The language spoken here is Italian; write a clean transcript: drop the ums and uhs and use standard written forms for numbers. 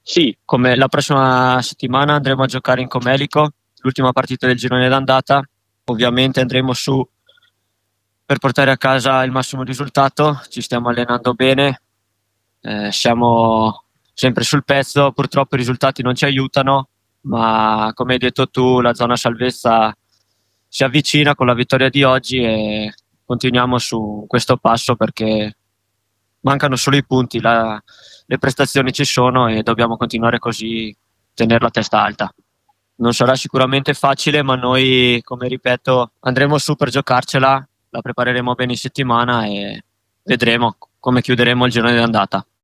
Sì, come la prossima settimana andremo a giocare in Comelico, l'ultima partita del girone d'andata. Ovviamente andremo su per portare a casa il massimo risultato, ci stiamo allenando bene, siamo sempre sul pezzo, purtroppo i risultati non ci aiutano, ma come hai detto tu, la zona salvezza si avvicina con la vittoria di oggi e continuiamo su questo passo perché mancano solo i punti, le prestazioni ci sono e dobbiamo continuare così, tenere la testa alta. Non sarà sicuramente facile, ma noi, come ripeto, andremo su per giocarcela, la prepareremo bene in settimana e vedremo come chiuderemo il girone d'andata.